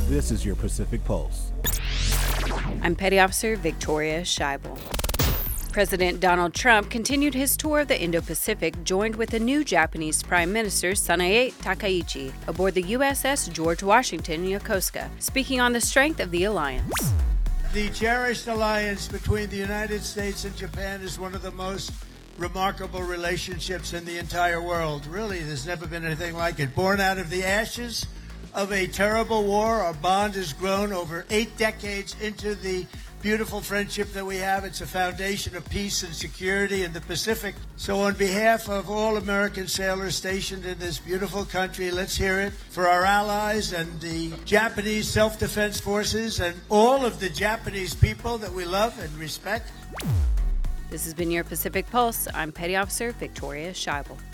This is your Pacific Pulse. I'm Petty Officer Victoria Scheibel. President Donald Trump continued his tour of the Indo-Pacific, joined with the new Japanese Prime Minister Sanae Takaichi aboard the USS George Washington Yokosuka, speaking on the strength of the alliance. The cherished alliance between the United States and Japan is one of the most remarkable relationships in the entire world. Really, there's never been anything like it. Born out of the ashes of a terrible war, our bond has grown over 8 decades into the beautiful friendship that we have. It's a foundation of peace and security in the Pacific. So on behalf of all American sailors stationed in this beautiful country, let's hear it for our allies and the Japanese self-defense forces and all of the Japanese people that we love and respect. This has been your Pacific Pulse. I'm Petty Officer Victoria Scheibel.